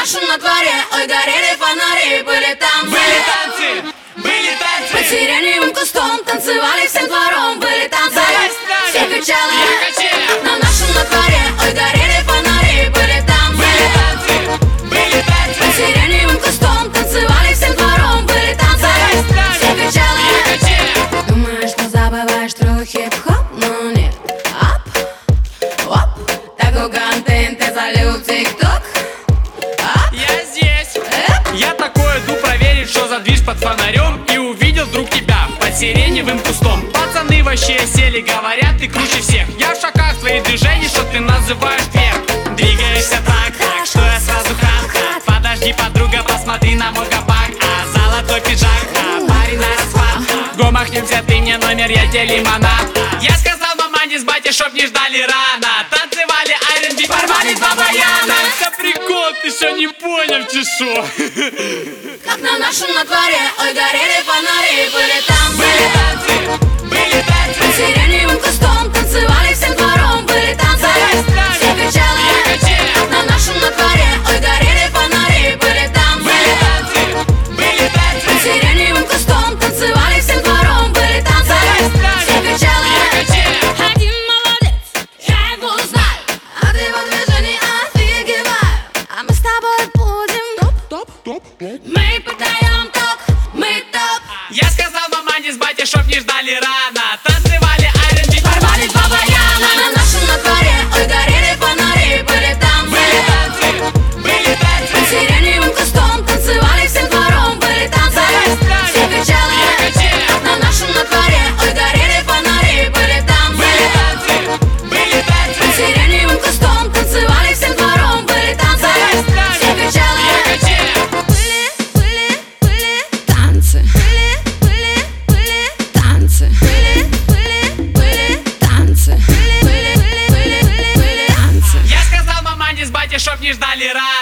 нашем на дворе, ой, горели фонари, были танцы. Были танцы, были танцы. Под сиреневым кустом танцевали всем двором, были танцы. Все кричали, на нашем на дворе, ой, горели фонари, были танцы. Были танцы, были танцы. Под сиреневым кустом танцевали всем двором, были танцы. Все кричали. Думаешь, что забываешь тру хип-хоп, но нет. Оп, оп, такой контент ты залил в тик-ток. Я здесь. Я такой иду проверить, что за движ под фонарем, и увидел вдруг тебя под сиреневым кустом. Пацаны вообще сели, говорят, ты круче всех. Я в шоках твоих движений, что ты называешь вверх. Двигаешься так, что я сразу хат-хат. Подожди, подруга, посмотри на мой кабак. Золотой пиджак, парень на расхват. Го махнемся, ты мне номер, я тебе лимонад. Я сказал мамане с батей, чтоб не ждали рано. Танцевали R&B, порвали два баяна. Это прикол, ты что не понял, чешу? Как на нашем на дворе, ой, горели фонари, были танцы. Были танцы, были танцы. Под сиреневым кустом танцевали всем двором, были танцы. Все кричали, как на нашем на дворе, ой, горели фонари, были танцы. Были танцы, были танцы. Под сиреневым кустом танцевали всем двором, были танцы. Все кричали, один молодец, я его знаю, от его движений офигеваю. А мы с тобой будем топ. Мы подаем ток, мы топ. Я сказал мамане с батей, чтоб не ждали рано. Танцевали R&B, порвали два баяна. На нашем на дворе, ой, горели фонари, были танцы. Были танцы, были танцы. Под сиреневым кустом танцевали всем двором, были танцы. Все кричали, на нашем на дворе, ой, горели фонари, были танцы. Были танцы, были танцы. Под сиреневым кустом танцевали всем двором, были танцы. Все кричали, были танцы. Были танцы. Были танцы. Были танцы. Я сказал мамане с батей, чтоб не ждали рано.